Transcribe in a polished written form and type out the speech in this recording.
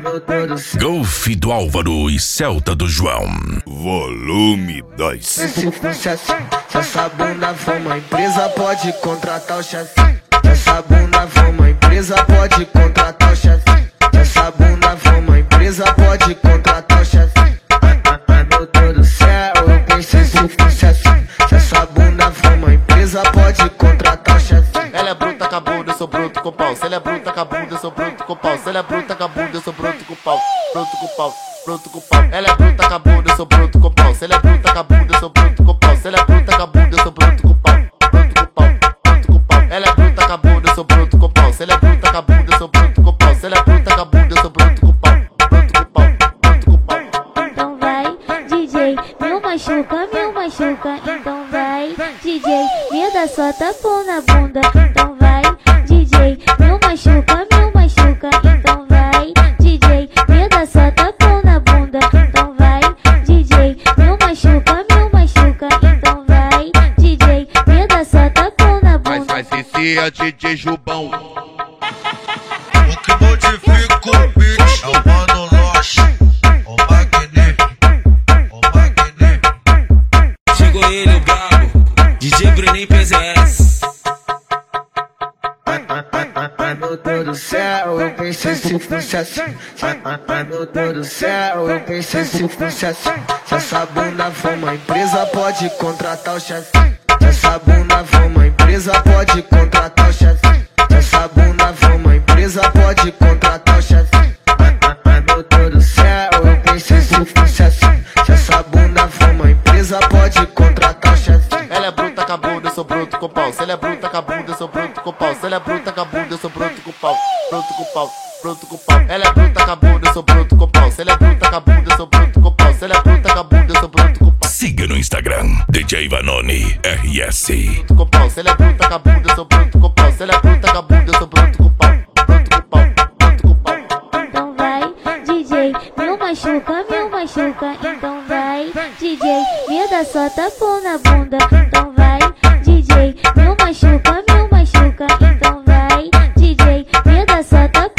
Golf do Álvaro e Celta do João. Volume 2. Se fosse assim, se essa bunda for uma empresa, pode contratar o chefe. Se essa bunda for uma empresa, pode contratar o chefe. Se essa bunda for uma empresa, pode contratar o chefe. Ai meu Deus do céu, eu pensei se fosse assim. Se essa bunda for uma empresa, pode contratar o chefe. Ela é bruta com a bunda, eu sou bruto com pau. Se ela é bruta com a bunda, eu sou bruto com pau. Se ela é bruta com a bunda, eu sou bruto com pau. Bruto com pau, bruto com pau. Ela é bruta com a bunda, eu sou bruto com pau. Se ela é bruta com a bunda, eu sou bruto com pau. Se ela é bruta com a bunda, eu sou bruto com pau. Bruto com pau, bruto com pau. Ela é bruta com a bunda, eu sou bruto com pau. Se ela é bruta com a bunda, eu sou bruto com pau. Se ela é bruta com a bunda, eu sou bruto com pau. Bruto com pau, bruto com pau. Então vai, DJ, me machuca. Então vai, DJ, me dá só tapão na bunda. Então vai, DJ, me machuca. Então vai, DJ, me dá só tapão na bunda. Então vai, DJ, me machuca. Então vai, DJ, me dá só tapão na bunda. Mas esse é DJ Jubão. O que modifica o beat é o Mano Loche, o Magni. Chegou ele, o brabo, DJ Bruninho PZS. Ai meu Deus do céu, eu pensei se fosse assim. Ai meu Deus do céu, eu pensei se fosse assim. Se essa bunda for uma empresa, pode contratar o chefe. Se essa bunda for uma empresa, pode contratar o chefe. Se essa bunda for uma empresa, pode contratar o chefe. Ai meu Deus do céu, eu pensei se fosse assim. Se essa bunda for uma empresa, pode contratar o chefe. Ela é bruta com a bunda, eu sou bruto com pau. Se ela é bruta com a bunda, eu sou bruto com pau. Se ela é bruta com a bunda, eu sou bruto com pau. Bruto com pau, bruto com pau. Ela é bruta com a bunda, eu sou bruto com pau. Se ela é bruta com a bunda, eu sou bruto com pau. Se ela é bruta com a bunda, eu sou bruto com pau. Siga no Instagram, DJ Vanoni RS. Bruto com pau. Se ela é bruta com a bunda, eu sou bruto com pau. Se ela é bruta com a bunda, eu sou bruto com pau. Bruto com pau, bruto com pau. Então vai, DJ, me machuca. Então vai, DJ, me dá só tapão na bunda. Então vai, DJ, me machuca. Então vai, DJ, me dá só tapão.